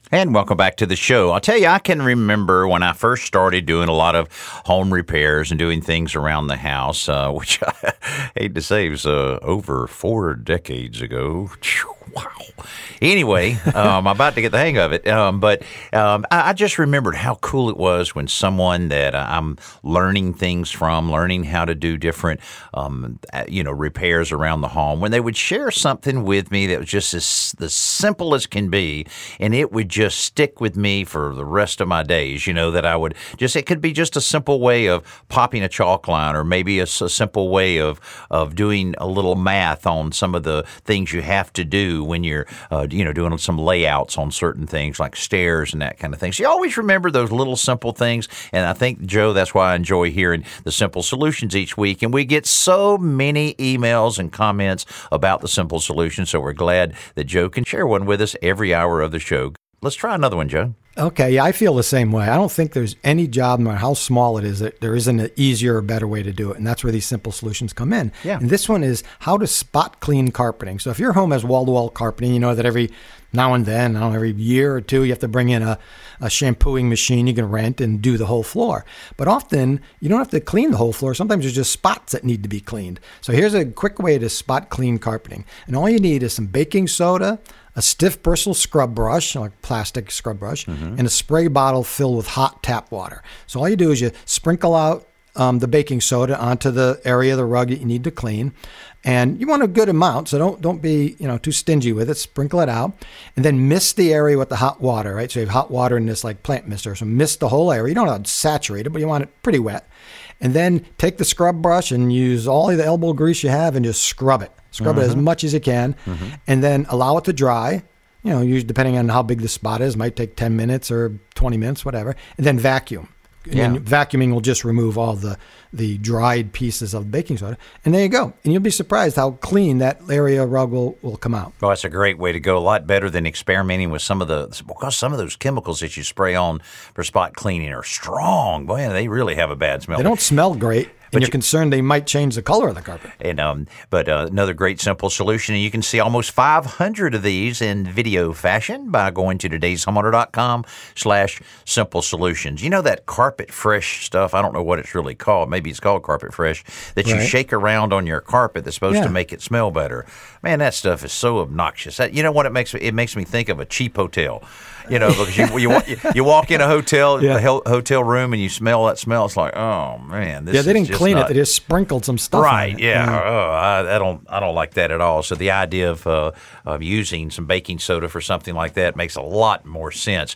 And welcome back to the show. I'll tell you, I can remember when I first started doing a lot of home repairs and doing things around the house, which I hate to say was over 4 decades ago. Wow. Anyway, I'm about to get the hang of it. But I just remembered how cool it was when someone that I'm learning things from, learning how to do different, repairs around the home, when they would share something with me that was just the simple as can be, and it would just stick with me for the rest of my days. That I would it could be just a simple way of popping a chalk line, or maybe a simple way of doing a little math on some of the things you have to do when you're doing some layouts on certain things like stairs and that kind of thing. So you always remember those little simple things. And I think, Joe, that's why I enjoy hearing the Simple Solutions each week. And we get so many emails and comments about the Simple Solutions. So we're glad that Joe can share one with us every hour of the show. Let's try another one, Joe. Okay, yeah, I feel the same way. I don't think there's any job, no matter how small it is, that there isn't an easier or better way to do it. And that's where these simple solutions come in. Yeah. And this one is how to spot clean carpeting. So if your home has wall-to-wall carpeting, you know that every now and then, every year or two, you have to bring in a shampooing machine you can rent and do the whole floor. But often, you don't have to clean the whole floor. Sometimes there's just spots that need to be cleaned. So here's a quick way to spot clean carpeting. And all you need is some baking soda, a stiff bristle scrub brush, like plastic scrub brush, and a spray bottle filled with hot tap water. So all you do is you sprinkle out the baking soda onto the area of the rug that you need to clean. And you want a good amount, so don't be too stingy with it. Sprinkle it out, and then mist the area with the hot water, right? So you have hot water in this like plant mister. So mist the whole area. You don't have to saturate it, but you want it pretty wet. And then take the scrub brush and use all of the elbow grease you have and just scrub it. Scrub it as much as you can, and then allow it to dry. Usually depending on how big the spot is, might take 10 minutes or 20 minutes, whatever, and then vacuum. And vacuuming will just remove all the dried pieces of baking soda. And there you go. And you'll be surprised how clean that area rug will come out. Well, that's a great way to go. A lot better than experimenting with because some of those chemicals that you spray on for spot cleaning are strong. Boy, they really have a bad smell. They don't smell great. And you're concerned they might change the color of the carpet. And but another great simple solution, and you can see almost 500 of these in video fashion by going to todayshomeowner.com/simple solutions. You know that Carpet Fresh stuff? I don't know what it's really called. Maybe it's called Carpet Fresh, that you shake around on your carpet that's supposed to make it smell better. Man, that stuff is so obnoxious. You know what it makes me? It makes me think of a cheap hotel. Because you walk in a hotel room and you smell that smell. It's like, oh man, this they didn't clean it. They just sprinkled some stuff. Right? On it. Yeah. I don't like that at all. So the idea of using some baking soda for something like that makes a lot more sense.